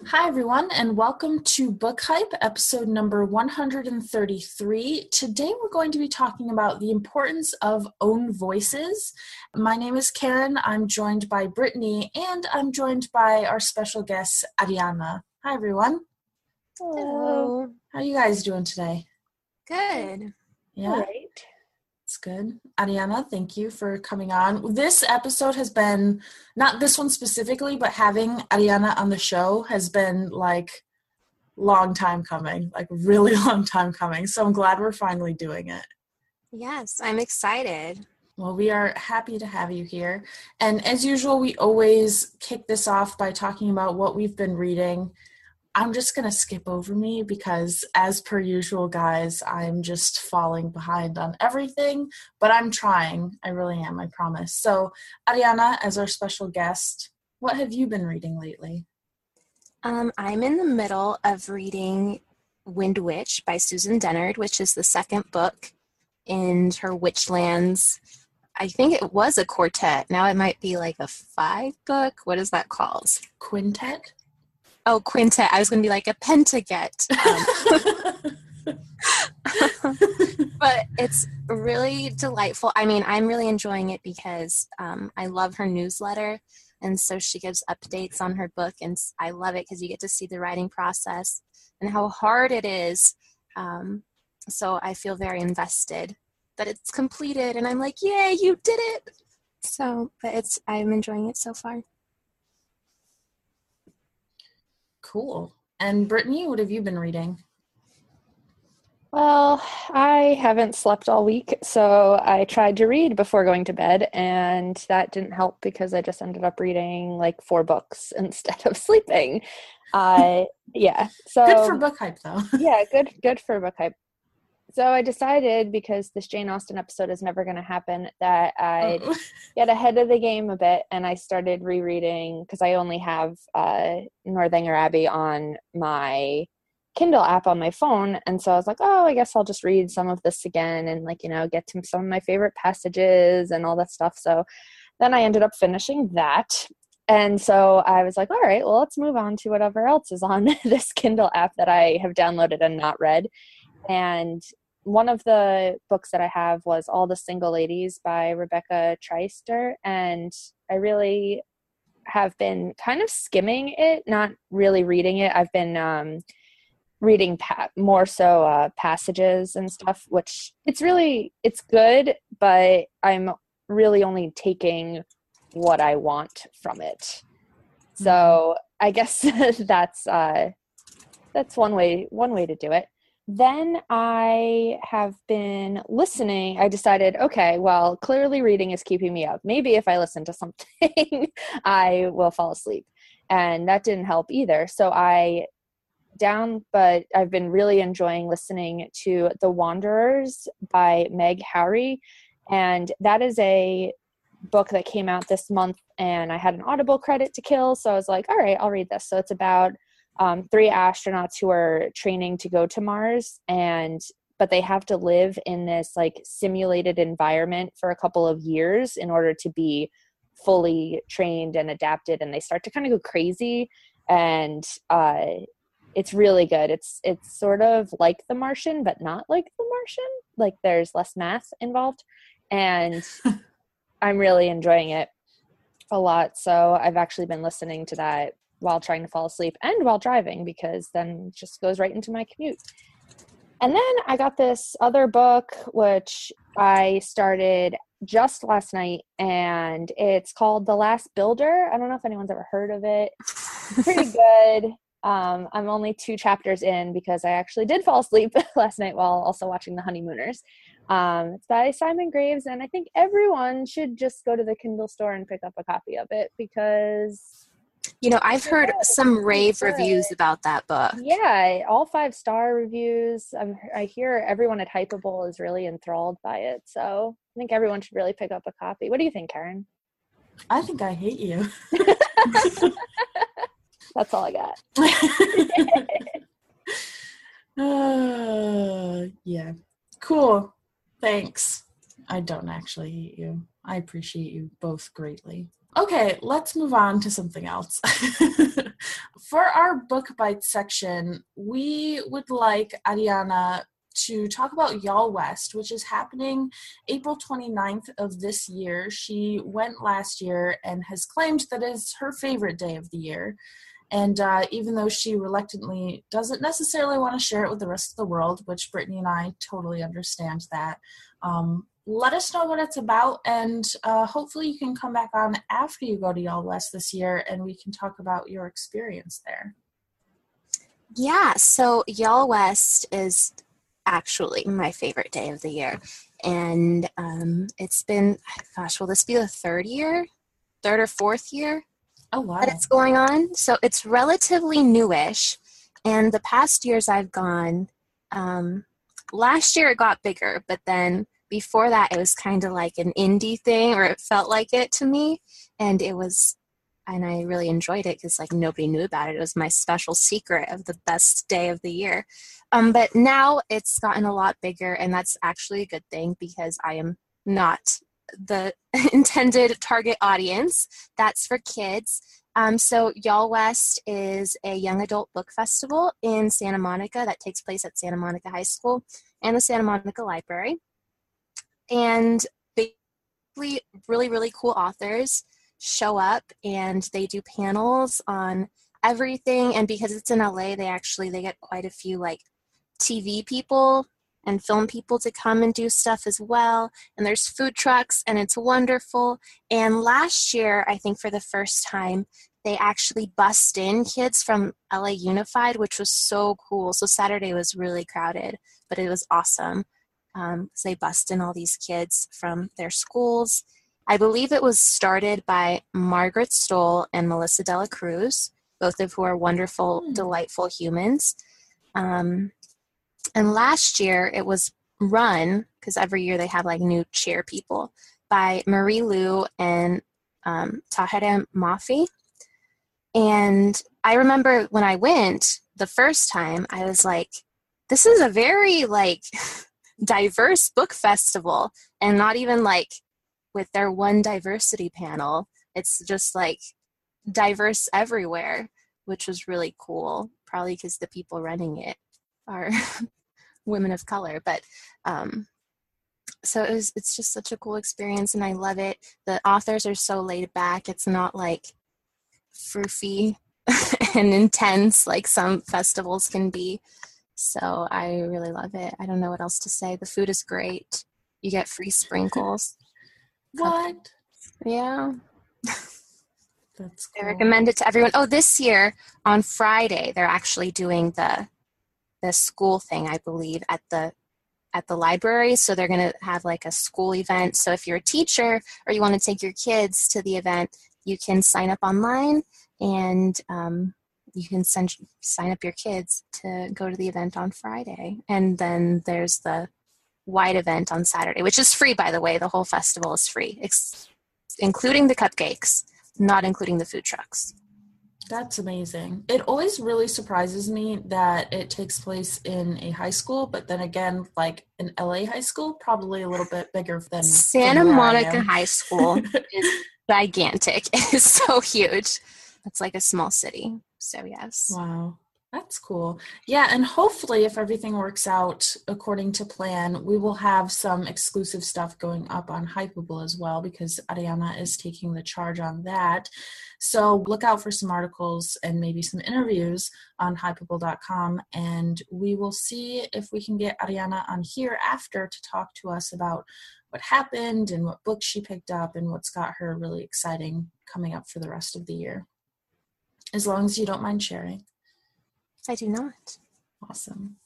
Hi, everyone, and welcome to Book Hype, episode number 133. Today, we're going to be talking about the importance of own voices. My name is Karen. I'm joined by Brittany, and I'm joined by our special guest, Ariana. Hi, everyone. Hello. How are you guys doing today? Good. Yeah? All right. It's good. Ariana, thank you for coming on. This episode has been, not this one specifically, but having Ariana on the show has been long time coming, really long time coming. So I'm glad we're finally doing it. Yes, I'm excited. Well, we are happy to have you here. And as usual, we always kick this off by talking about what we've been reading. I'm just going to skip over me because, as per usual, guys, I'm just falling behind on everything, but I'm trying. I really am, I promise. So, Ariana, as our special guest, what have you been reading lately? I'm in the middle of reading Wind Witch by Susan Dennard, which is the second book in her Witchlands. I think it was a quartet. Now it might be like a 5-book. What is that called? Quintet? Oh, quintet. I was going to be like a pentaget. But it's really delightful. I mean, I'm really enjoying it because I love her newsletter. And so she gives updates on her book. And I love it because you get to see the writing process and how hard it is. So I feel very invested that it's completed. And I'm like, yay, you did it. So, but I'm enjoying it so far. Cool. And Brittany, what have you been reading? Well, I haven't slept all week, so I tried to read before going to bed, and that didn't help because I just ended up reading like 4 books instead of sleeping. Yeah. So good for Book Hype, though. Yeah, good for Book Hype. So I decided, because this Jane Austen episode is never going to happen, that I'd get ahead of the game a bit, and I started rereading, because I only have Northanger Abbey on my Kindle app on my phone, and so I was like, I guess I'll just read some of this again and get to some of my favorite passages and all that stuff. So then I ended up finishing that. And so I was like, all right, well, let's move on to whatever else is on this Kindle app that I have downloaded and not read. And one of the books that I have was All the Single Ladies by Rebecca Traister. And I really have been kind of skimming it, not really reading it. I've been reading more so passages and stuff, which it's good, but I'm really only taking what I want from it. So I guess that's one way to do it. Then I have been listening. I decided, okay, well, clearly reading is keeping me up. Maybe if I listen to something, I will fall asleep. And that didn't help either. So but I've been really enjoying listening to The Wanderers by Meg Howry. And that is a book that came out this month, and I had an Audible credit to kill. So I was like, all right, I'll read this. So it's about 3 astronauts who are training to go to Mars, but they have to live in this simulated environment for a couple of years in order to be fully trained and adapted. And they start to kind of go crazy, and it's really good. It's sort of like The Martian, but not like The Martian. There's less math involved, and I'm really enjoying it a lot. So I've actually been listening to that while trying to fall asleep and while driving, because then it just goes right into my commute. And then I got this other book, which I started just last night, and it's called The Last Builder. I don't know if anyone's ever heard of it. It's pretty good. I'm only 2 chapters in because I actually did fall asleep last night while also watching The Honeymooners. It's by Simon Graves, and I think everyone should just go to the Kindle store and pick up a copy of it, because I've heard some rave reviews about that book. Yeah, all 5-star reviews. I hear everyone at Hypable is really enthralled by it. So I think everyone should really pick up a copy. What do you think, Karen? I think I hate you. That's all I got. Yeah. Cool. Thanks. I don't actually hate you. I appreciate you both greatly. Okay, let's move on to something else. for our book bite section, we would like Ariana to talk about YALLWEST, which is happening April 29th of this year. She went last year and has claimed that it's her favorite day of the year. And even though she reluctantly doesn't necessarily want to share it with the rest of the world, which Brittany and I totally understand that, let us know what it's about, and hopefully you can come back on after you go to YALLWEST this year, and we can talk about your experience there. Yeah, so YALLWEST is actually my favorite day of the year. And it's been, gosh, will this be the third or fourth year? Oh, wow. That it's going on. So it's relatively newish. And the past years I've gone, last year it got bigger, but then before that it was kind of like an indie thing, or it felt like it to me. And I really enjoyed it because like nobody knew about it. It was my special secret of the best day of the year. But now it's gotten a lot bigger, and that's actually a good thing because I am not the intended target audience. That's for kids. So YALLWEST is a young adult book festival in Santa Monica that takes place at Santa Monica High School and the Santa Monica Library. And basically really, really cool authors show up and they do panels on everything. And because it's in LA, they get quite a few like TV people and film people to come and do stuff as well. And there's food trucks, and it's wonderful. And last year, I think for the first time, they actually bussed in kids from LA Unified, which was so cool. So Saturday was really crowded, but it was awesome. So they bussed in all these kids from their schools. I believe it was started by Margaret Stoll and Melissa Dela Cruz, both of who are wonderful, delightful humans. And last year it was run, because every year they have like new chair people, by Marie Lu and Tahereh Mafi. And I remember when I went the first time, I was like, this is a very like diverse book festival, and not even like with their one diversity panel. It's just like diverse everywhere, which was really cool, probably because the people running it are women of color. But so it's just such a cool experience, and I love it. The authors are so laid back. It's not like froofy and intense like some festivals can be. So I really love it. I don't know what else to say. The food is great. You get free sprinkles. What? Yeah. That's cool. I recommend it to everyone. Oh, this year on Friday, they're actually doing the school thing, I believe, at the library. So they're going to have like a school event. So if you're a teacher or you want to take your kids to the event, you can sign up online, and you can sign up your kids to go to the event on Friday. And then there's the wide event on Saturday, which is free, by the way. The whole festival is free, including the cupcakes, not including the food trucks. That's amazing. It always really surprises me that it takes place in a high school, but then again, like an LA high school, probably a little bit bigger than Santa Monica High School is gigantic. It is so huge. It's like a small city. So yes. Wow. That's cool. Yeah, and hopefully if everything works out according to plan, we will have some exclusive stuff going up on Hypable as well, because Ariana is taking the charge on that. So look out for some articles and maybe some interviews on Hypable.com, and we will see if we can get Ariana on here after to talk to us about what happened and what books she picked up and what's got her really exciting coming up for the rest of the year. As long as you don't mind sharing. I do not. Awesome.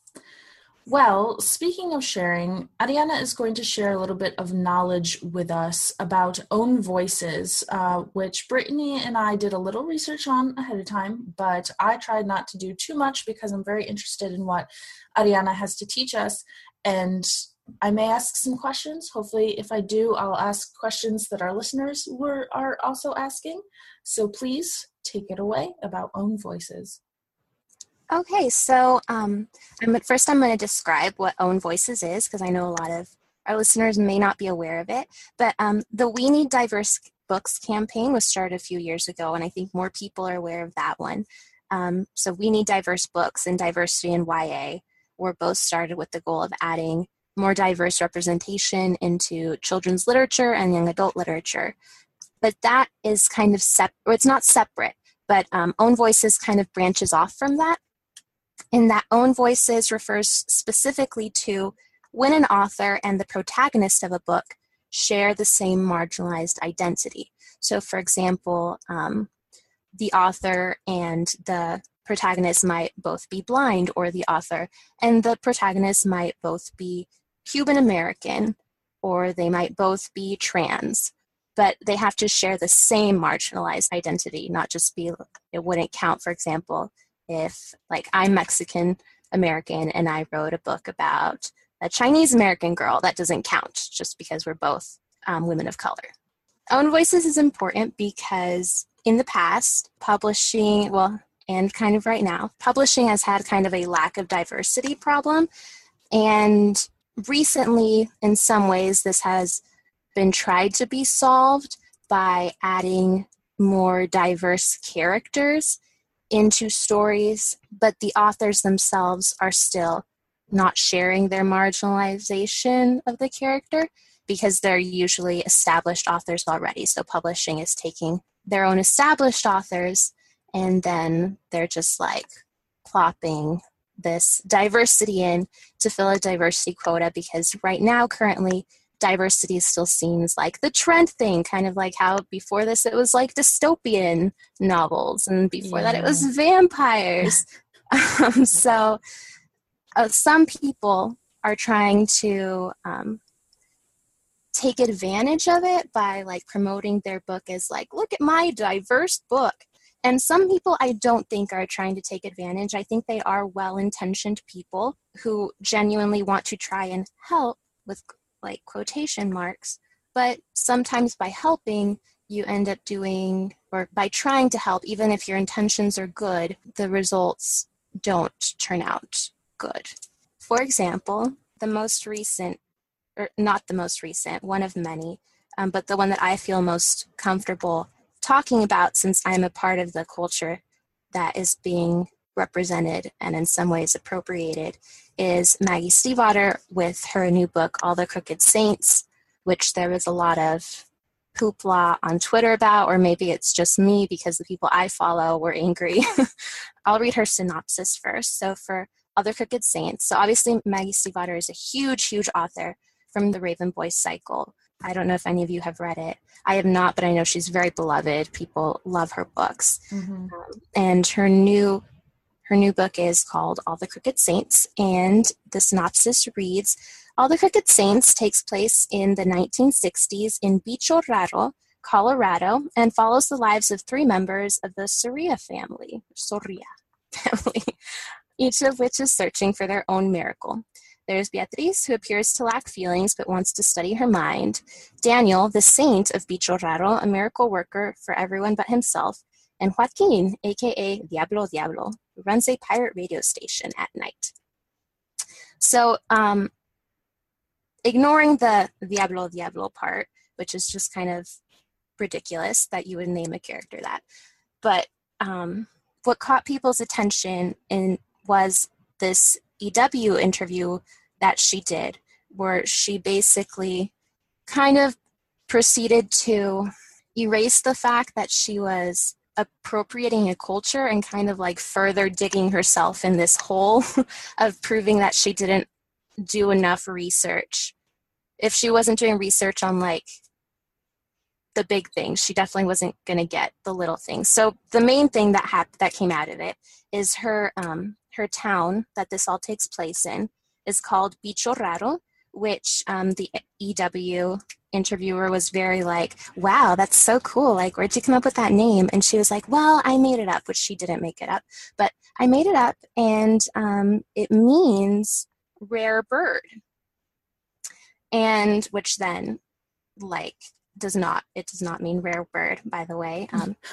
Well, speaking of sharing, Ariana is going to share a little bit of knowledge with us about Own Voices, which Brittany and I did a little research on ahead of time, but I tried not to do too much because I'm very interested in what Ariana has to teach us, and I may ask some questions. Hopefully, if I do, I'll ask questions that our listeners are also asking. So please take it away about Own Voices. Okay, so first I'm going to describe what Own Voices is, because I know a lot of our listeners may not be aware of it. But the We Need Diverse Books campaign was started a few years ago, and I think more people are aware of that one. So We Need Diverse Books and Diversity in YA were both started with the goal of adding more diverse representation into children's literature and young adult literature. But that is kind of or it's not separate, but Own Voices kind of branches off from that. And that Own Voices refers specifically to when an author and the protagonist of a book share the same marginalized identity. So, for example, the author and the protagonist might both be blind, or the author and the protagonist might both be Cuban American, or they might both be trans, but they have to share the same marginalized identity, not just be, it wouldn't count, for example, if like I'm Mexican American and I wrote a book about a Chinese American girl, that doesn't count just because we're both women of color. Own Voices is important because in the past, publishing, well, and kind of right now, publishing has had kind of a lack of diversity problem. And recently, in some ways, this has been tried to be solved by adding more diverse characters into stories, but the authors themselves are still not sharing their marginalization of the character because they're usually established authors already. So publishing is taking their own established authors and then they're just like plopping this diversity in to fill a diversity quota, because right now, currently, diversity still seems like the trend thing, kind of like how before this it was like dystopian novels, and before that it was vampires. So some people are trying to take advantage of it by like promoting their book as like, look at my diverse book. And some people I don't think are trying to take advantage. I think they are well-intentioned people who genuinely want to try and help with like quotation marks. But sometimes by helping, you end up doing, or by trying to help, even if your intentions are good, the results don't turn out good. For example, the most recent, or not the most recent, one of many, but the one that I feel most comfortable talking about, since I'm a part of the culture that is being represented and in some ways appropriated, is Maggie Stiefvater with her new book, All the Crooked Saints, which there was a lot of hoopla on Twitter about, or maybe it's just me because the people I follow were angry. I'll read her synopsis first. So for All the Crooked Saints, so obviously Maggie Stiefvater is a huge, huge author from the Raven Boys cycle. I don't know if any of you have read it. I have not, but I know she's very beloved. People love her books. Mm-hmm. And her new book is called All the Crooked Saints, and the synopsis reads, All the Crooked Saints takes place in the 1960s in Bicho Raro, Colorado, and follows the lives of 3 members of the Soria family, each of which is searching for their own miracle. There's Beatriz, who appears to lack feelings but wants to study her mind. Daniel, the saint of Bicho Raro, a miracle worker for everyone but himself. And Joaquin, a.k.a. Diablo Diablo, who runs a pirate radio station at night. So, ignoring the Diablo Diablo part, which is just kind of ridiculous that you would name a character that. But what caught people's attention was this EW interview that she did, where she basically kind of proceeded to erase the fact that she was appropriating a culture and kind of like further digging herself in this hole of proving that she didn't do enough research. If she wasn't doing research on like the big things, she definitely wasn't going to get the little things. So the main thing that came out of it is her town that this all takes place in is called Bicho Raro, which the EW interviewer was very like, wow, that's so cool. Like, where'd you come up with that name? And she was like, well, I made it up, which she didn't make it up, but I made it up, and it means rare bird. And which then, like, does not mean rare bird, by the way.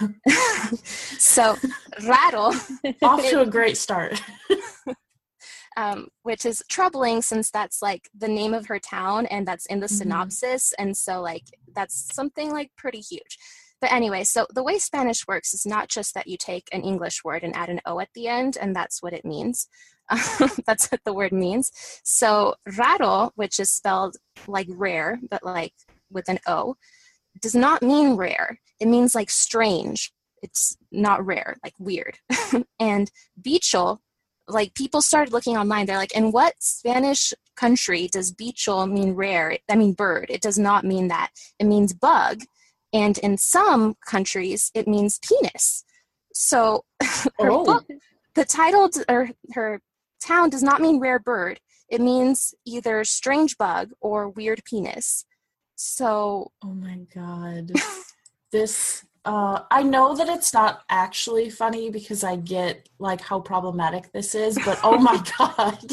So Raro, off to a great start. Which is troubling since that's like the name of her town and that's in the synopsis, and so like that's something like pretty huge. But anyway, so the way Spanish works is not just that you take an English word and add an O at the end, and that's what it means. That's what the word means. So raro, which is spelled like rare, but like with an O, does not mean rare. It means like strange. It's not rare, like weird. And bicho, like people started looking online. They're like, in what Spanish country does bicho mean rare? I mean bird. It does not mean that. It means bug. And in some countries, it means penis. So her book, the title or her town does not mean rare bird. It means either strange bug or weird penis. So, oh my God, this, I know that it's not actually funny because I get like how problematic this is, but oh my God.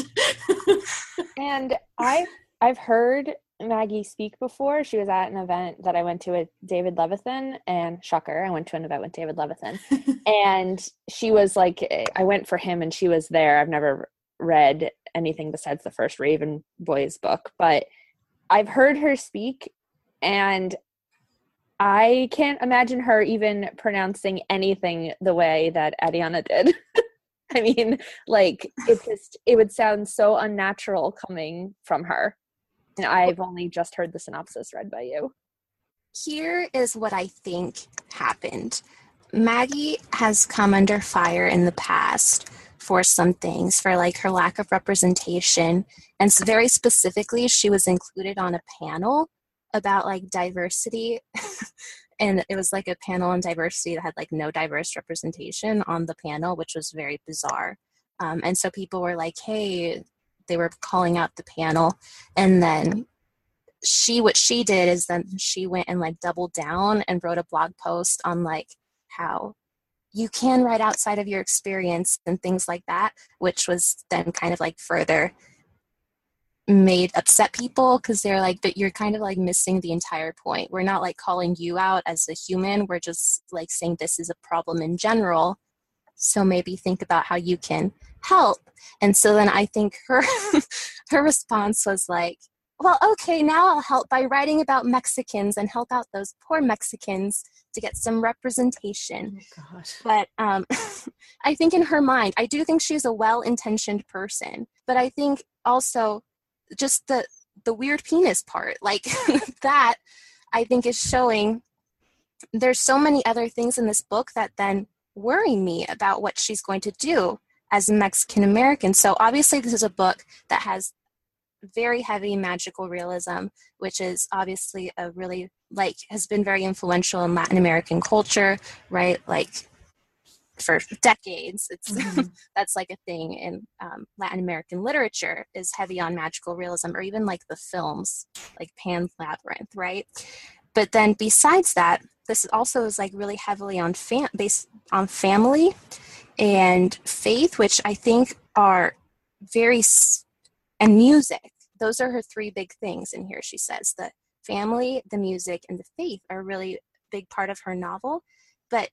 And I've heard Maggie speak before. She was at an event that I went to with David Levithan, and shocker, I went to an event with David Levithan. And she was like, I went for him and she was there. I've never read anything besides the first Raven Boys book, but I've heard her speak, and I can't imagine her even pronouncing anything the way that Ariana did. I mean, like, it would sound so unnatural coming from her. And I've only just heard the synopsis read by you. Here is what I think happened. Maggie has come under fire in the past for some things, for like her lack of representation. And so very specifically, she was included on a panel about like diversity. And it was like a panel on diversity that had like no diverse representation on the panel, which was very bizarre. And so people were like, hey, they were calling out the panel. And then what she did is then she went and like doubled down and wrote a blog post on like how you can write outside of your experience and things like that, which was then kind of like further made upset people because they're like, but you're kind of like missing the entire point. We're not like calling you out as a human. We're just like saying this is a problem in general. So maybe think about how you can help. And so then I think her response was like, well, okay, now I'll help by writing about Mexicans and help out those poor Mexicans to get some representation. Oh God. But I think in her mind, I do think she's a well-intentioned person. But I think also just the weird penis part, like that, I think is showing there's so many other things in this book that then worry me about what she's going to do as a Mexican American. So obviously this is a book that has very heavy magical realism, which is obviously a really like has been very influential in Latin American culture, right? Like for decades, it's that's like a thing in Latin American literature is heavy on magical realism, or even like the films like Pan's Labyrinth, right? But then besides that, this also is like really heavily on based on family and faith, which I think are very and music. Those are her three big things in here. She says the family, the music, and the faith are really a big part of her novel. But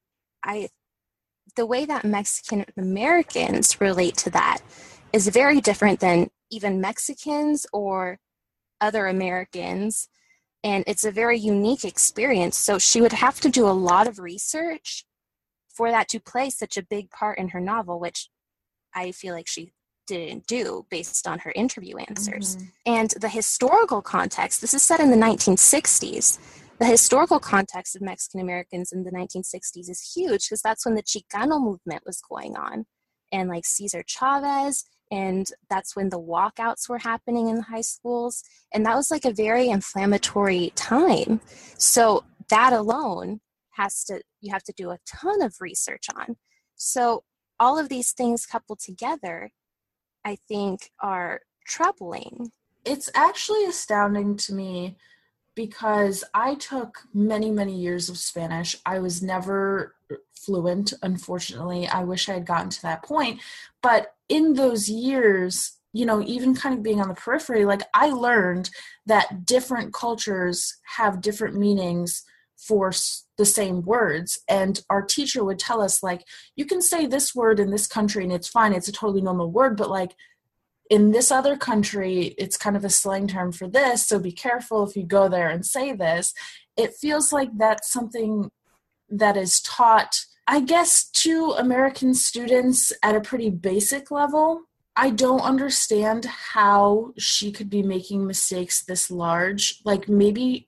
the way that Mexican Americans relate to that is very different than even Mexicans or other Americans. And it's a very unique experience. So she would have to do a lot of research for that to play such a big part in her novel, which I feel like she didn't do based on her interview answers. And the historical context, this is set in the 1960s. The historical context of Mexican Americans in the 1960s is huge because that's when the Chicano movement was going on, and like Cesar Chavez, and that's when the walkouts were happening in the high schools, and that was like a very inflammatory time. So that alone you have to do a ton of research on. So all of these things coupled together, I think, are troubling. It's actually astounding to me because I took many, many years of Spanish. I was never fluent, unfortunately. I wish I had gotten to that point. But in those years, you know, even kind of being on the periphery, like I learned that different cultures have different meanings for the same words. And our teacher would tell us, like, you can say this word in this country and it's fine. It's a totally normal word. But like, in this other country, it's kind of a slang term for this, so be careful if you go there and say this. It feels like that's something that is taught, I guess, to American students at a pretty basic level. I don't understand how she could be making mistakes this large. Like maybe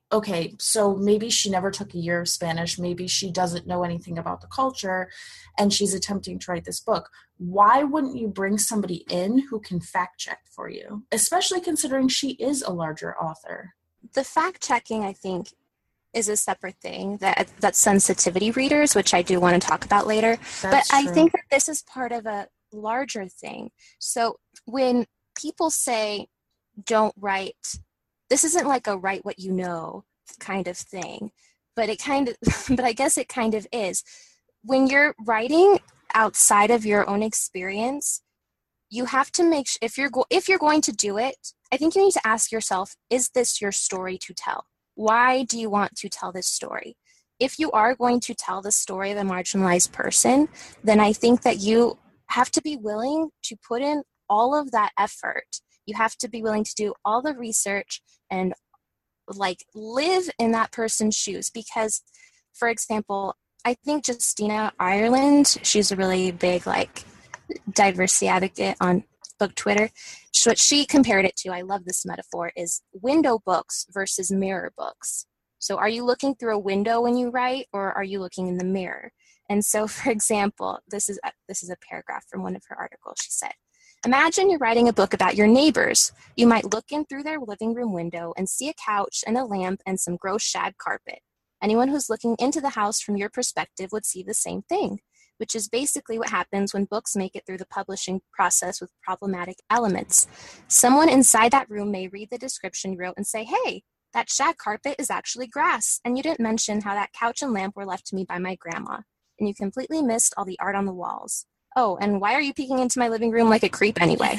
she never took a year of Spanish. Maybe she doesn't know anything about the culture and she's attempting to write this book. Why wouldn't you bring somebody in who can fact check for you, especially considering she is a larger author? The fact checking, I think, is a separate thing. That's sensitivity readers, which I do want to talk about later. But I think that this is part of a larger thing. So when people say don't write, this isn't like a write what you know kind of thing, but I guess it kind of is. When you're writing outside of your own experience, you have to make sure, if you're going to do it, I think you need to ask yourself, is this your story to tell? Why do you want to tell this story? If you are going to tell the story of a marginalized person, then I think that you have to be willing to put in all of that effort. You have to be willing to do all the research and like live in that person's shoes. Because, for example, I think Justina Ireland, she's a really big like diversity advocate on book Twitter. What she compared it to, I love this metaphor, is window books versus mirror books. So are you looking through a window when you write, or are you looking in the mirror? And so, for example, this is a paragraph from one of her articles. She said, imagine you're writing a book about your neighbors. You might look in through their living room window and see a couch and a lamp and some gross shag carpet. Anyone who's looking into the house from your perspective would see the same thing, which is basically what happens when books make it through the publishing process with problematic elements. Someone inside that room may read the description you wrote and say, hey, that shag carpet is actually grass, and you didn't mention how that couch and lamp were left to me by my grandma, and you completely missed all the art on the walls. Oh, and why are you peeking into my living room like a creep anyway?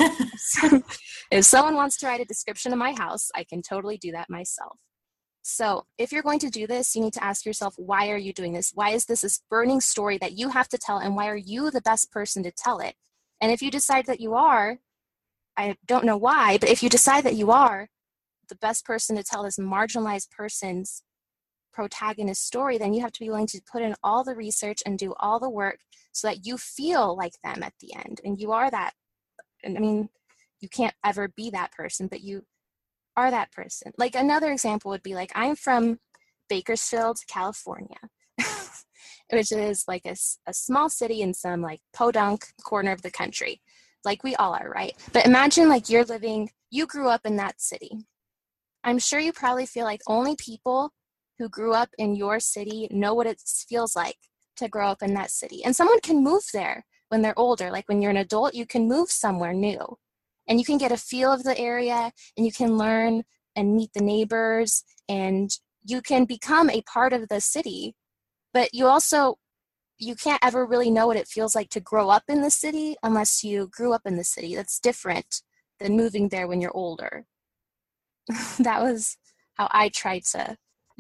If someone wants to write a description of my house, I can totally do that myself. So if you're going to do this, you need to ask yourself, why are you doing this? Why is this burning story that you have to tell, and why are you the best person to tell it? And if you decide that you are, I don't know why, but if you decide that you are the best person to tell this marginalized person's protagonist story, then you have to be willing to put in all the research and do all the work so that you feel like them at the end. And you are that. And I mean, you can't ever be that person, but you are that person. Like another example would be like, I'm from Bakersfield, California, which is like a small city in some like podunk corner of the country. Like we all are, right? But imagine like you grew up in that city. I'm sure you probably feel like only people who grew up in your city know what it feels like to grow up in that city. And someone can move there when they're older. Like when you're an adult, you can move somewhere new and you can get a feel of the area and you can learn and meet the neighbors and you can become a part of the city. But you can't ever really know what it feels like to grow up in the city unless you grew up in the city. That's different than moving there when you're older. That was how I tried to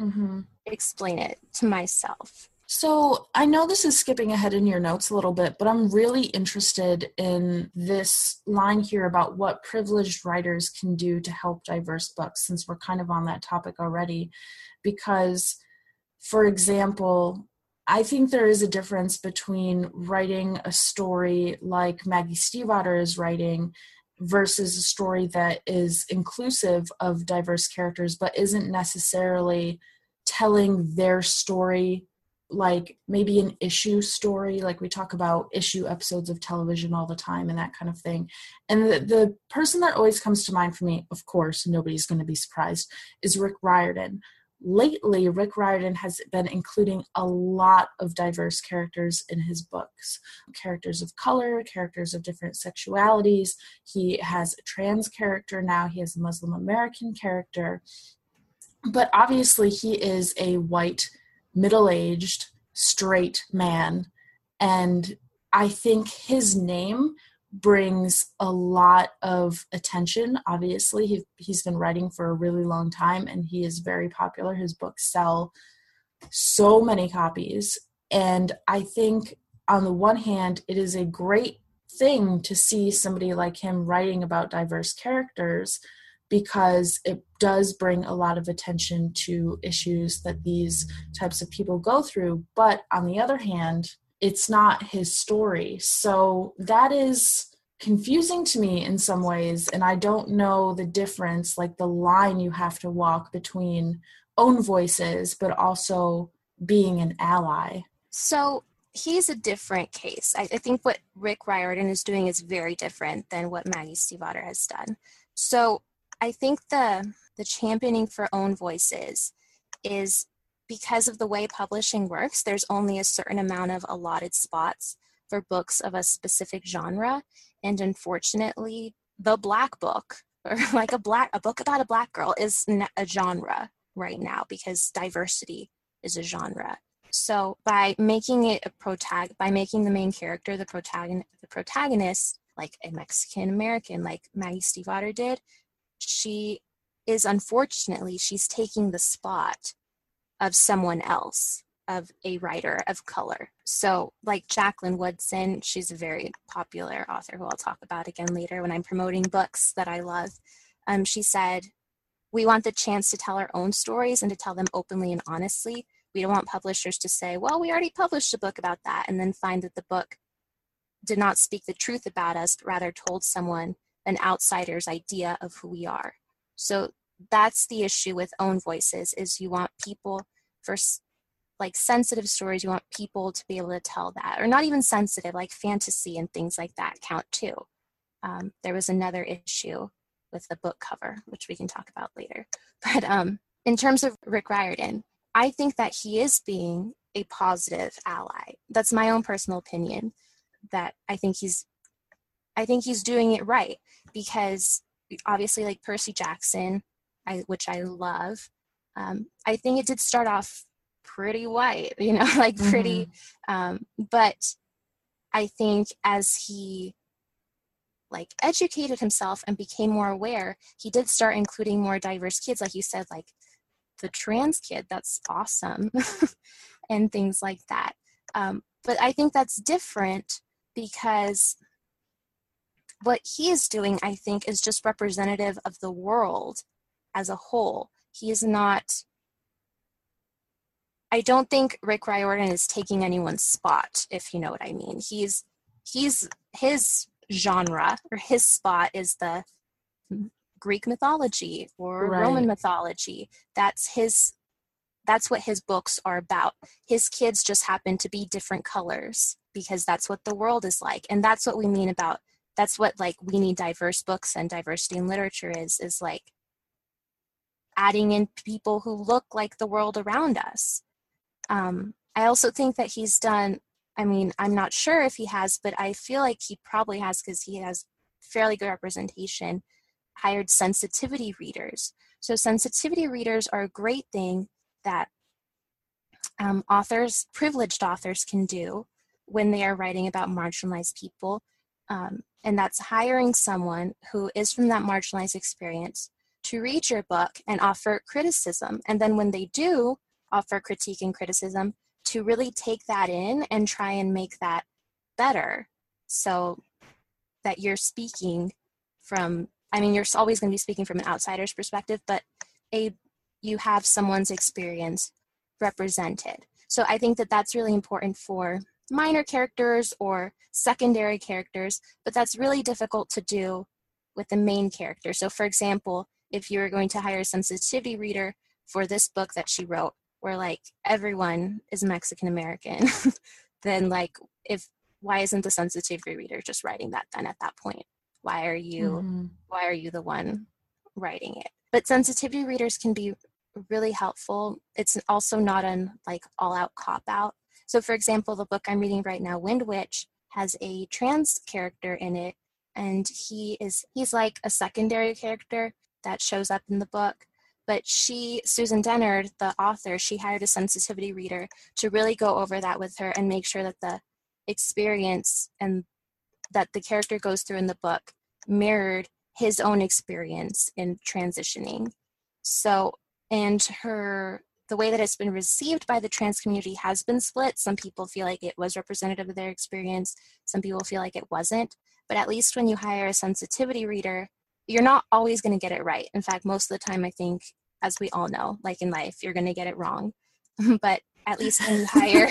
explain it to myself. So I know this is skipping ahead in your notes a little bit, but I'm really interested in this line here about what privileged writers can do to help diverse books, since we're kind of on that topic already. Because, for example, I think there is a difference between writing a story like Maggie Stiefvater is writing versus a story that is inclusive of diverse characters but isn't necessarily telling their story like maybe an issue story. Like we talk about issue episodes of television all the time and that kind of thing. And the person that always comes to mind for me, of course, nobody's going to be surprised, is Rick Riordan. Lately, Rick Riordan has been including a lot of diverse characters in his books. Characters of color, characters of different sexualities. He has a trans character now. He has a Muslim American character. But obviously, he is a white, middle-aged, straight man. And I think his name brings a lot of attention. Obviously, he's been writing for a really long time and he is very popular. His books sell so many copies. And I think on the one hand, it is a great thing to see somebody like him writing about diverse characters, because it does bring a lot of attention to issues that these types of people go through. But on the other hand, it's not his story. So that is confusing to me in some ways, and I don't know the difference, like the line you have to walk between own voices but also being an ally. So he's a different case. I think what Rick Riordan is doing is very different than what Maggie Stiefvater has done. So I think the championing for own voices is because of the way publishing works. There's only a certain amount of allotted spots for books of a specific genre, and unfortunately the Black book, or like a book about a Black girl, is a genre right now because diversity is a genre. So by making it by making the main character the protagonist, like a Mexican American, like Maggie Stiefvater did, she's taking the spot of someone else, of a writer of color. So like Jacqueline Woodson, she's a very popular author who I'll talk about again later when I'm promoting books that I love. She said, "We want the chance to tell our own stories and to tell them openly and honestly. We don't want publishers to say, well, we already published a book about that, and then find that the book did not speak the truth about us, but rather told someone, an outsider's idea of who we are." So that's the issue with own voices, is you want people, for like sensitive stories, you want people to be able to tell that. Or not even sensitive, like fantasy and things like that count too. There was another issue with the book cover, which we can talk about later. But in terms of Rick Riordan, I think that he is being a positive ally. That's my own personal opinion, that I think he's doing it right, because obviously, like Percy Jackson, which I love, I think it did start off pretty white, like pretty, but I think as he like educated himself and became more aware, he did start including more diverse kids, like you said, like the trans kid, that's awesome, and things like that. But I think that's different because what he is doing, I think, is just representative of the world as a whole. He is not, I don't think Rick Riordan is taking anyone's spot, if you know what I mean. He's his genre, or his spot, is the Greek mythology or Roman mythology. That's what his books are about. His kids just happen to be different colors because that's what the world is like. And that's what we mean about, that's what like we need diverse books and diversity in literature is like adding in people who look like the world around us. I also think that he's done, I'm not sure if he has, but I feel like he probably has, because he has fairly good representation, hired sensitivity readers. So sensitivity readers are a great thing that privileged authors can do when they are writing about marginalized people. And that's hiring someone who is from that marginalized experience to read your book and offer criticism. And then when they do offer critique and criticism, to really take that in and try and make that better, so that you're speaking from, you're always going to be speaking from an outsider's perspective, but you have someone's experience represented. So I think that that's really important for minor characters or secondary characters, but that's really difficult to do with the main character. So for example, if you were going to hire a sensitivity reader for this book that she wrote, where like everyone is Mexican American, then like why isn't the sensitivity reader just writing that then at that point? Why are you the one writing it? But sensitivity readers can be really helpful. It's also not an like all-out cop-out. So for example, the book I'm reading right now, Wind Witch, has a trans character in it, and he's like a secondary character that shows up in the book. But Susan Dennard, the author, she hired a sensitivity reader to really go over that with her and make sure that the experience and that the character goes through in the book mirrored his own experience in transitioning. So, and the way that it's been received by the trans community has been split. Some people feel like it was representative of their experience. Some people feel like it wasn't. But at least when you hire a sensitivity reader, you're not always going to get it right. In fact, most of the time, I think, as we all know, like in life, you're going to get it wrong. But at least when you hire...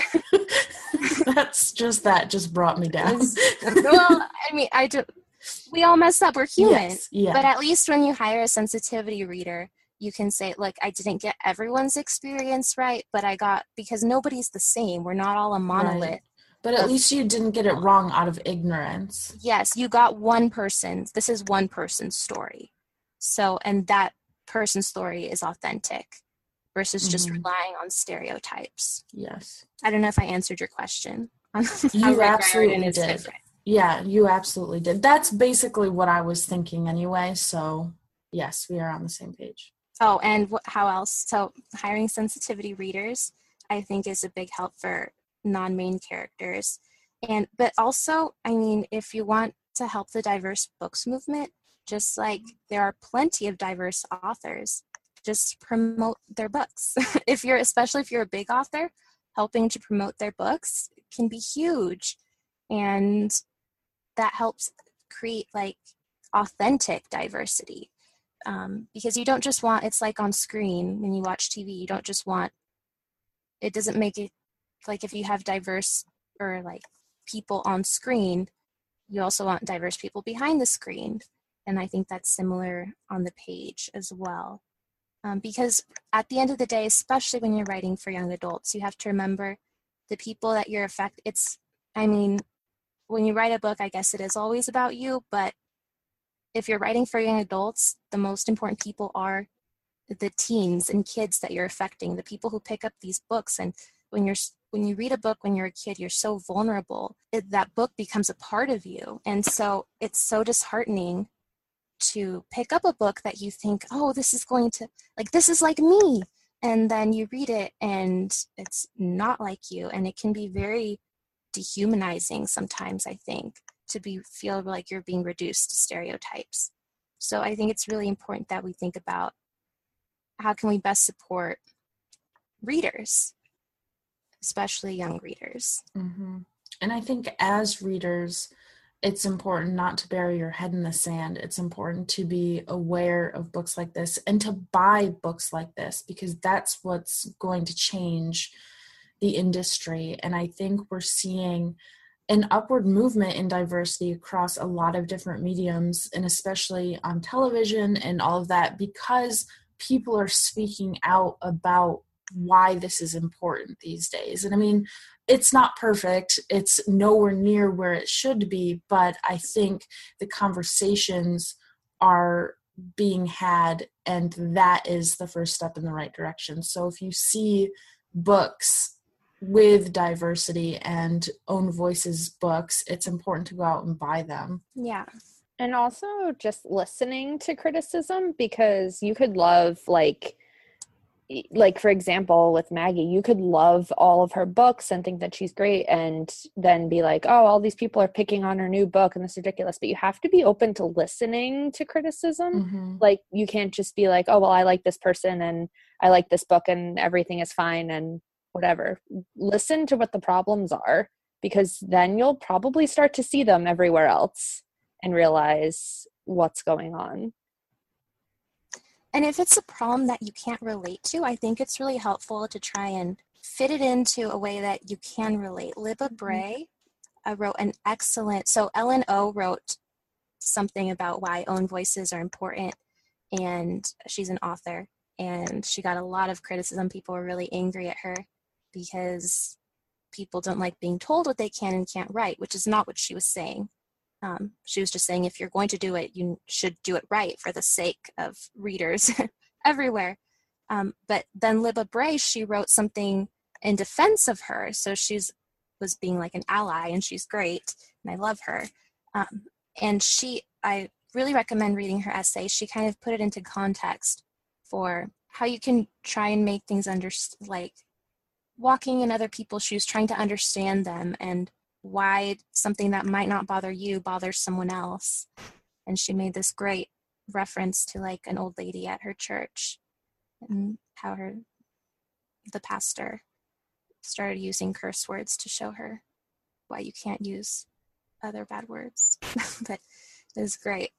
That just brought me down. Well, I mean, we all mess up. We're human. Yes, yeah. But at least when you hire a sensitivity reader, you can say, look, I didn't get everyone's experience right, but I got, because nobody's the same. We're not all a monolith. Right. But at least you didn't get it wrong out of ignorance. Yes, you got this is one person's story. So, and that person's story is authentic versus just relying on stereotypes. Yes. I don't know if I answered your question. You absolutely did. Yeah, you absolutely did. That's basically what I was thinking anyway. So, yes, we are on the same page. Oh, and how else? So, hiring sensitivity readers, I think, is a big help for non-main characters. But also, I mean, if you want to help the diverse books movement, just like there are plenty of diverse authors, just promote their books. Especially if you're a big author, helping to promote their books can be huge. And that helps create like authentic diversity. Because you don't just want, it's like on screen when you watch TV, you don't just want, it doesn't make it, like if you have diverse or like people on screen, you also want diverse people behind the screen. And I think that's similar on the page as well. Because at the end of the day, especially when you're writing for young adults, you have to remember the people that you're when you write a book, I guess it is always about you, but if you're writing for young adults, the most important people are the teens and kids that you're affecting, the people who pick up these books. And when you read a book when you're a kid, you're so vulnerable. That book becomes a part of you. And so it's so disheartening to pick up a book that you think, oh, this is like me. And then you read it and it's not like you. And it can be very dehumanizing sometimes, I think, to feel like you're being reduced to stereotypes. So I think it's really important that we think about how can we best support readers, especially young readers. Mm-hmm. And I think as readers, it's important not to bury your head in the sand. It's important to be aware of books like this and to buy books like this, because that's what's going to change the industry. And I think we're seeing an upward movement in diversity across a lot of different mediums, and especially on television and all of that, because people are speaking out about why this is important these days. And I mean, it's not perfect. It's nowhere near where it should be, but I think the conversations are being had, and that is the first step in the right direction. So if you see books with diversity and Own Voices books, it's important to go out and buy them. Yeah. And also just listening to criticism, because you could love like for example with Maggie, you could love all of her books and think that she's great and then be like, oh, all these people are picking on her new book and this is ridiculous. But you have to be open to listening to criticism. Mm-hmm. Like you can't just be like, oh, well, I like this person and I like this book and everything is fine and whatever. Listen to what the problems are, because then you'll probably start to see them everywhere else and realize what's going on. And if it's a problem that you can't relate to, I think it's really helpful to try and fit it into a way that you can relate. Libba Bray wrote an excellent, so Ellen O wrote something about why Own Voices are important, and she's an author, and she got a lot of criticism. People were really angry at her because people don't like being told what they can and can't write, which is not what she was saying. She was just saying if you're going to do it, you should do it right for the sake of readers everywhere. But then Libba Bray, she wrote something in defense of her. So was being like an ally, and she's great, and I love her. And I really recommend reading her essay. She kind of put it into context for how you can try and make things like walking in other people's shoes, trying to understand them, and why something that might not bother you bothers someone else. And she made this great reference to like an old lady at her church and how the pastor started using curse words to show her why you can't use other bad words. But it was great.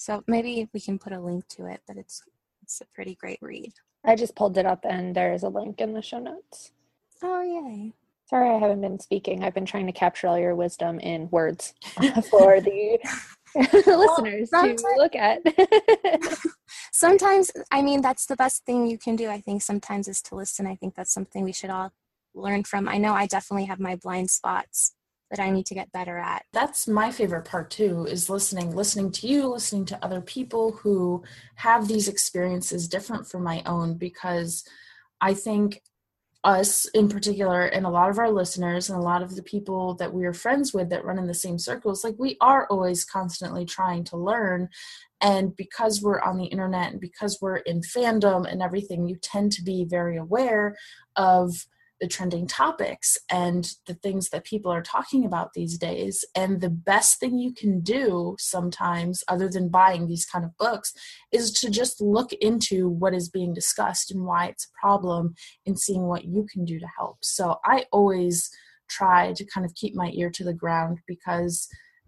So maybe we can put a link to it, but it's a pretty great read. I just pulled it up and there's a link in the show notes. Oh, yay. Sorry I haven't been speaking. I've been trying to capture all your wisdom in words for the listeners to look at. Sometimes, I mean, that's the best thing you can do, I think, sometimes, is to listen. I think that's something we should all learn from. I know I definitely have my blind spots that I need to get better at. That's my favorite part too, is listening to you, listening to other people who have these experiences different from my own, because I think us in particular, and a lot of our listeners and a lot of the people that we are friends with that run in the same circles, like, we are always constantly trying to learn. And because we're on the internet and because we're in fandom and everything, you tend to be very aware of the trending topics and the things that people are talking about these days. And the best thing you can do sometimes, other than buying these kind of books, is to just look into what is being discussed and why it's a problem, and seeing what you can do to help. So I always try to kind of keep my ear to the ground, because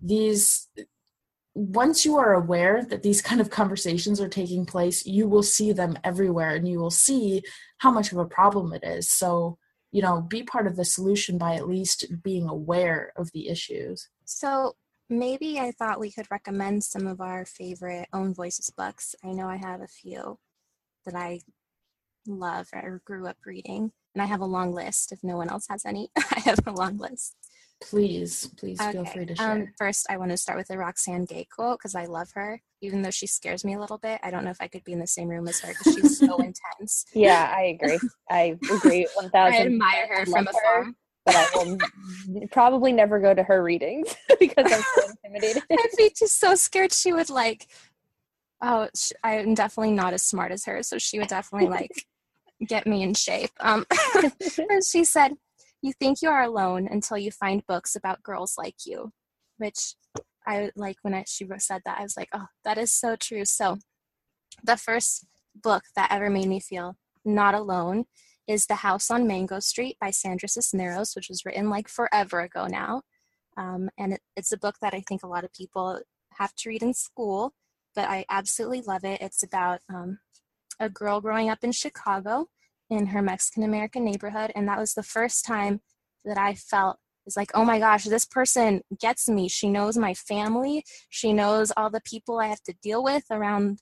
once you are aware that these kind of conversations are taking place, you will see them everywhere, and you will see how much of a problem it is. So, be part of the solution by at least being aware of the issues. So maybe I thought we could recommend some of our favorite Own Voices books. I know I have a few that I love or grew up reading, and I have a long list. If no one else has any, I have a long list. Please feel free to share. First, I want to start with the Roxane Gay quote, because I love her. Even though she scares me a little bit, I don't know if I could be in the same room as her, because she's so intense. Yeah, I agree. 1,000. I admire her from afar. But I will probably never go to her readings because I'm so intimidated. I'd be just so scared she would I'm definitely not as smart as her, so she would definitely get me in shape. And she said, "You think you are alone until you find books about girls like you," which I like. When she said that, I was like, oh, that is so true. So the first book that ever made me feel not alone is The House on Mango Street by Sandra Cisneros, which was written forever ago now. And it's a book that I think a lot of people have to read in school, but I absolutely love it. It's about a girl growing up in Chicago in her Mexican-American neighborhood, and that was the first time that I felt, it's like, oh my gosh, this person gets me. She knows my family. She knows all the people I have to deal with around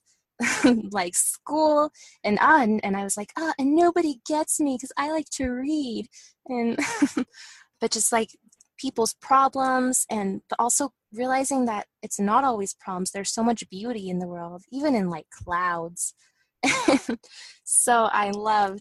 school, and I was like, and nobody gets me because I like to read, and but just people's problems, and but also realizing that it's not always problems. There's so much beauty in the world, even in clouds. So I love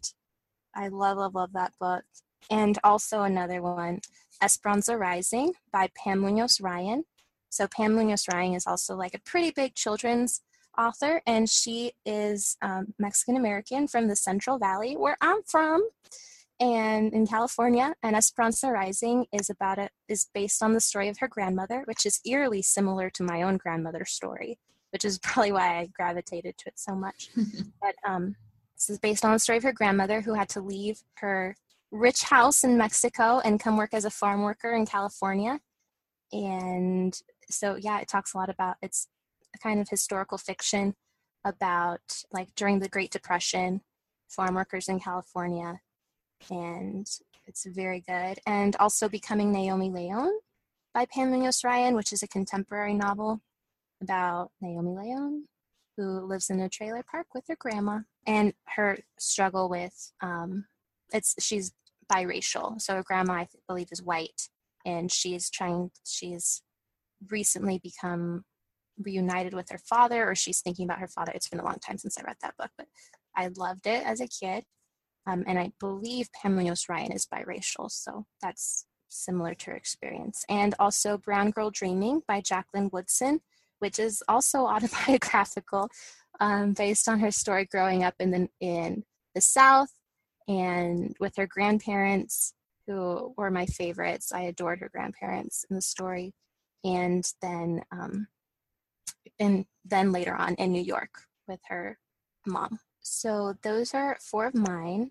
that book. And also another one, Esperanza Rising by Pam Munoz Ryan. So Pam Munoz Ryan is also a pretty big children's author, and she is Mexican American from the Central Valley, where I'm from, and in California. And Esperanza Rising is based on the story of her grandmother, which is eerily similar to my own grandmother's story, which is probably why I gravitated to it so much. But this is based on the story of her grandmother, who had to leave her rich house in Mexico and come work as a farm worker in California. And so, yeah, it talks a lot about, it's a kind of historical fiction about during the Great Depression, farm workers in California. And it's very good. And also Becoming Naomi Leon by Pam Munoz Ryan, which is a contemporary novel about Naomi Leon, who lives in a trailer park with her grandma, and her struggle with, she's biracial. So her grandma, I believe, is white, and she's recently become reunited with her father, or she's thinking about her father. It's been a long time since I read that book, but I loved it as a kid. And I believe Pam Munoz Ryan is biracial, so that's similar to her experience. And also Brown Girl Dreaming by Jacqueline Woodson, which is also autobiographical, based on her story growing up in the South and with her grandparents, who were my favorites. I adored her grandparents in the story. And then later on in New York with her mom. So those are 4 of mine,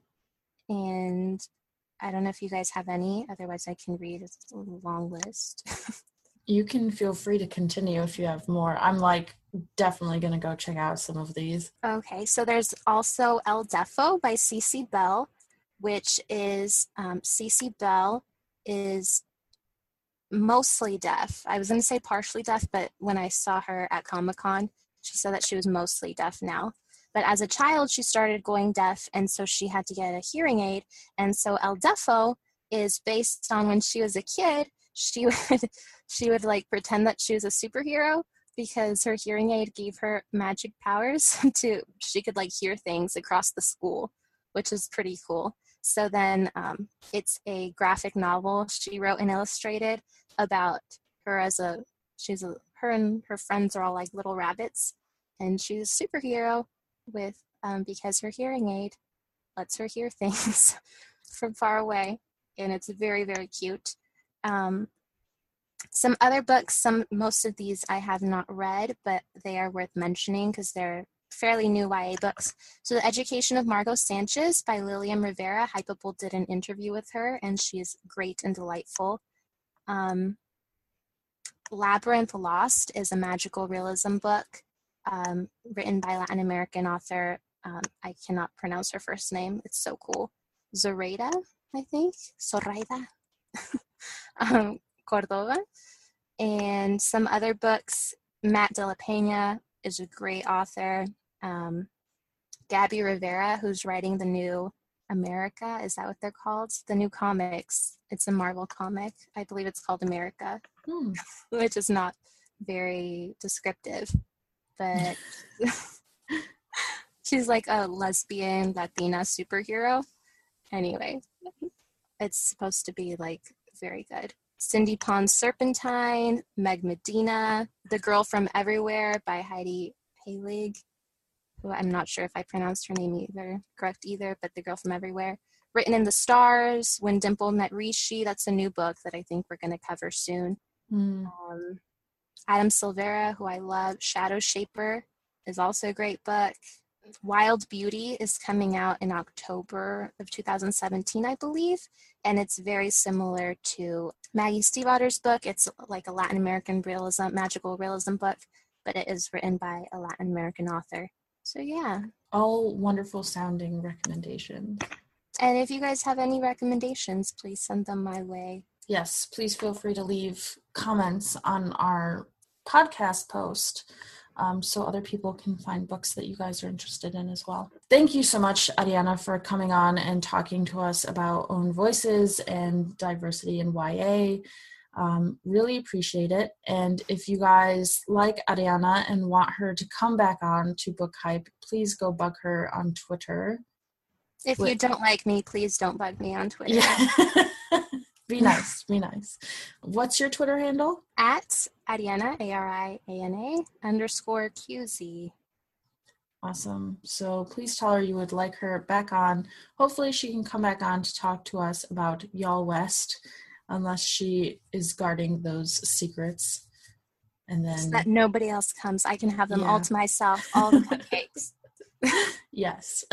and I don't know if you guys have any, otherwise I can read a long list. You can feel free to continue if you have more. I'm like definitely going to go check out some of these. Okay, so there's also El Defo by Cece Bell, which is Cece Bell is mostly deaf. I was going to say partially deaf, but when I saw her at Comic-Con, she said that she was mostly deaf now. But as a child, she started going deaf, and so she had to get a hearing aid. And so El Defo is based on when she was a kid, she would like pretend that she was a superhero because her hearing aid gave her magic powers she could like hear things across the school, which is pretty cool. So then it's a graphic novel she wrote and illustrated about her her and her friends are all like little rabbits, and she's a superhero with because her hearing aid lets her hear things from far away, and it's very, very cute. Some other books, most of these I have not read, but they are worth mentioning because they're fairly new YA books. So The Education of Margot Sanchez by Lilian Rivera. Hypable did an interview with her, and she is great and delightful. Labyrinth Lost is a magical realism book written by Latin American author. I cannot pronounce her first name. It's so cool. Zoraida, I think. Zoraida. Cordova. And some other books. Matt de la Peña is a great author. Gabby Rivera, who's writing the new America, is that what they're called? The new comics. It's a Marvel comic. I believe it's called America, which is not very descriptive, but she's like a lesbian Latina superhero. Anyway, it's supposed to be like very good. Cindy Pond's Serpentine, Meg Medina, The Girl from Everywhere by Heidi Heilig. Who I'm not sure if I pronounced her name correct either, but The Girl from Everywhere. Written in the Stars, When Dimple Met Rishi. That's a new book that I think we're going to cover soon. Adam Silvera, who I love. Shadow Shaper is also a great book. Wild Beauty is coming out in October of 2017, I believe, and it's very similar to Maggie Stiefvater's book. It's like a Latin American magical realism book, but it is written by a Latin American author. So yeah. All wonderful sounding recommendations. And if you guys have any recommendations, please send them my way. Yes, please feel free to leave comments on our podcast post so other people can find books that you guys are interested in as well. Thank you so much, Ariana, for coming on and talking to us about own voices and diversity in YA. Really appreciate it. And if you guys like Ariana and want her to come back on to Book Hype, please go bug her on Twitter. If you don't like me, please don't bug me on Twitter. Yeah. Be nice. What's your Twitter handle? At Ariana, ARIANA _QZ. Awesome. So please tell her you would like her back on. Hopefully she can come back on to talk to us about Y'all West, unless she is guarding those secrets. And then so that nobody else comes. I can have them all to myself, all the cupcakes. Yes.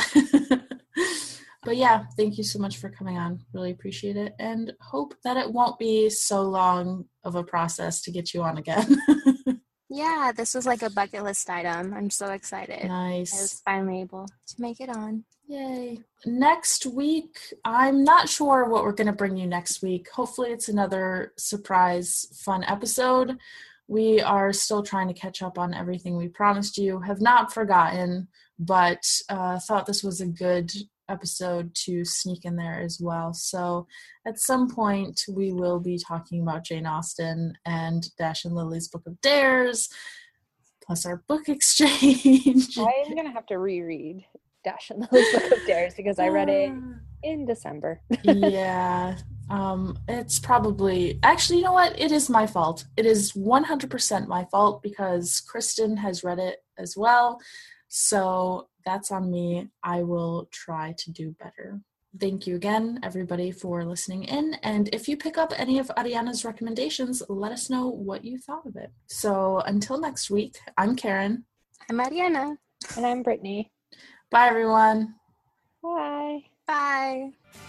But yeah, thank you so much for coming on. Really appreciate it, and hope that it won't be so long of a process to get you on again. Yeah, this was like a bucket list item. I'm so excited. Nice. I was finally able to make it on. Yay. Next week, I'm not sure what we're going to bring you next week. Hopefully it's another surprise, fun episode. We are still trying to catch up on everything we promised you. Have not forgotten, but thought this was a good episode to sneak in there as well. So at some point we will be talking about Jane Austen and Dash and Lily's Book of Dares, plus our book exchange. I'm gonna have to reread Dash and Lily's Book of Dares because I read it in December. Yeah. It's probably, actually, you know what? It is my fault. It is 100% my fault because Kristen has read it as well. So that's on me. I will try to do better. Thank you again, everybody, for listening in. And if you pick up any of Ariana's recommendations, let us know what you thought of it. So until next week, I'm Karen. I'm Ariana. And I'm Brittany. Bye, everyone. Bye. Bye.